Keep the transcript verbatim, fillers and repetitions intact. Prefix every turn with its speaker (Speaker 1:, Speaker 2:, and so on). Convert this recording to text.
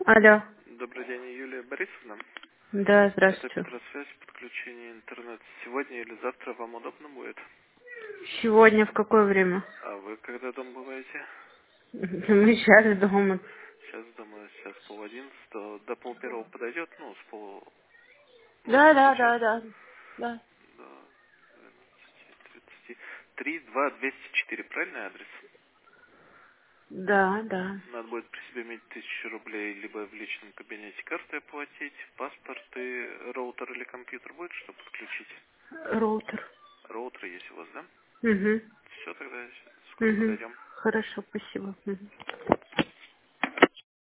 Speaker 1: Алло.
Speaker 2: Добрый день, Юлия Борисовна.
Speaker 1: Да,
Speaker 2: Это
Speaker 1: здравствуйте.
Speaker 2: Петросвязь, подключение интернета. Сегодня или завтра вам удобно будет?
Speaker 1: Сегодня в какое время?
Speaker 2: А вы когда дома бываете?
Speaker 1: Мы сейчас дома.
Speaker 2: Сейчас дома, сейчас пол одиннадцатого. До пол первого подойдет, ну, с пол... Ну,
Speaker 1: Да,
Speaker 2: за
Speaker 1: да,
Speaker 2: час.
Speaker 1: да, да. Да,
Speaker 2: До двенадцати тридцати. три два двести четыре, правильный адрес?
Speaker 1: да, да.
Speaker 2: Надо будет при себе иметь тысячу рублей, либо в личном кабинете картой оплатить, паспорт и роутер или компьютер будет, что подключить?
Speaker 1: Роутер.
Speaker 2: Роутер есть у вас, да?
Speaker 1: Угу.
Speaker 2: Все, тогда скоро
Speaker 1: Угу.
Speaker 2: подойдем.
Speaker 1: Хорошо, спасибо. Мгм.